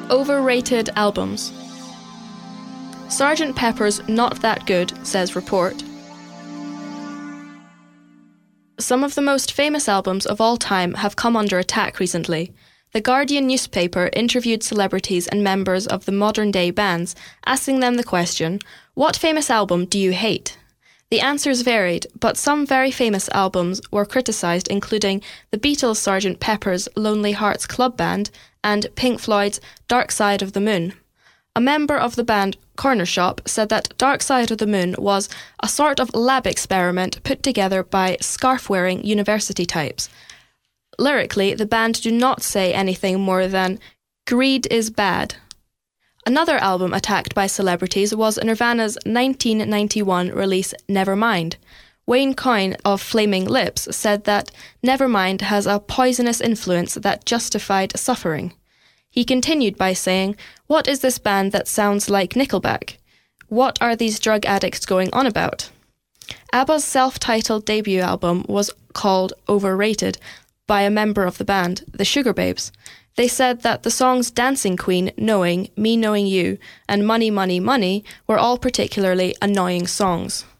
Overrated albums. Sgt. Pepper's Not That Good, says report. Some of the most famous albums of all time have come under attack recently. The Guardian newspaper interviewed celebrities and members of the modern-day bands, asking them the question, "What famous album do you hate?" The answers varied, but some very famous albums were criticised, including the Beatles' Sgt. Pepper's Lonely Hearts Club Band and Pink Floyd's Dark Side of the Moon. A member of the band Corner Shop said that Dark Side of the Moon was a sort of lab experiment put together by scarf-wearing university types. Lyrically, the band do not say anything more than, "Greed is bad." Another album attacked by celebrities was Nirvana's 1991 release Nevermind. Wayne Coyne of Flaming Lips said that Nevermind has a poisonous influence that justified suffering. He continued by saying, "What is this band that sounds like Nickelback? What are these drug addicts going on about?" ABBA's self-titled debut album was called Overrated by a member of the band, the Sugarbabes. They said that the songs Dancing Queen, Knowing, Me Knowing You, and Money, Money, Money were all particularly annoying songs.